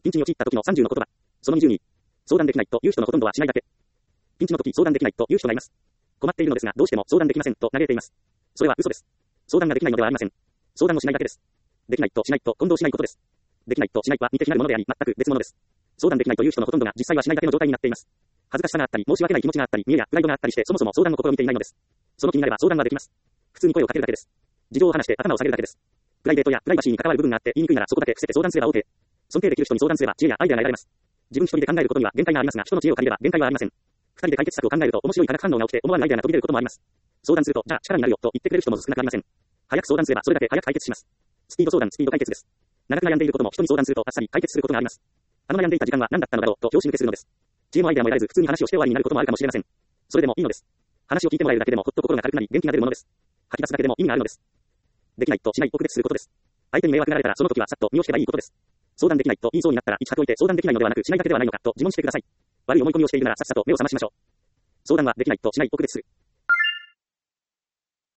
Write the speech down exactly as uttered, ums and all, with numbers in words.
ピンチに陥った時のさんじゅうの言葉。そのにじゅうに。相談できないという人のほとんどはしないだけ。ピンチの時相談できないという人がいます。困っているのですがどうしても相談できませんと嘆いています。それは嘘です。相談ができないのではありません。相談をしないだけです。できないとしないと混同しないことです。できないとしないは似て非なるものであり全く別物です。相談できないという人のほとんどが実際はしないだけの状態になっています。恥ずかしさがあったり申し訳ない気持ちがあったり見栄やプライドがあったりしてそもそも相談を試みていないのです。その気になれば相談はできます。普通に声をかけるだけです。事情を話して頭を下げるだけです。プライベートやプライバシーに関わる部分があって言いにくいならそこだけ伏せて相談すれば OK。尊敬できる人に相談すれば知恵やアイデアが得られます。自分一人で考えることには限界がありますが人の知恵を借りれば限界はありません。二人で解決策を考えると面白い化学反応が起きて思わぬアイデアが飛び出ることもあります。相談するとじゃあ力になるよと言ってくれる人も少なくありません。早く相談すればそれだけ早く解決します。スピード相談、スピード解決です。長く悩んでいることも人に相談するとあっさり解決することがあります。あの悩んでいた時間は何だったのだろうと拍子抜けするのです。知恵もアイデアも得られず普通に話をして終わりになることもあるかもしれません。それでもいいのです。話を聞いてもらえるだけでもほっと心が軽くなり元気が出るものです。吐き出すだけでも意味があるのです。できないとしないを区別することです。相手に迷惑がられたらその時はさっと身を引けばいいことです。相談できないと言いそうになったら一拍置いて相談できないのではなくしないだけではないのかと自問してください。悪い思い込みをしているならさっさと目を覚ましましょう。相談はできないとしないを区別する。